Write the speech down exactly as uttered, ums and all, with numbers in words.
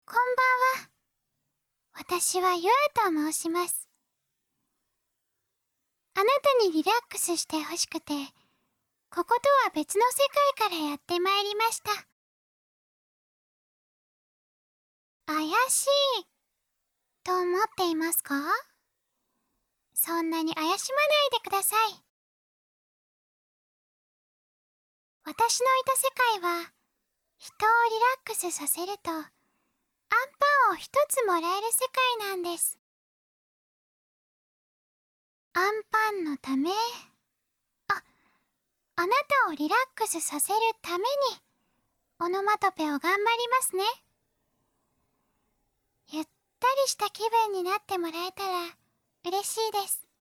こんばんは。私はユアと申します。あなたにリラックスしてほしくて、こことは別の世界からやってまいりました。怪しいと思っていますか？そんなに怪しまないでください。私のいた世界は、人をリラックスさせると、アンパンを一つもらえる世界なんです。アンパンのため、あ、あなたをリラックスさせるために、オノマトペを頑張りますね。ゆったりした気分になってもらえたら嬉しいです。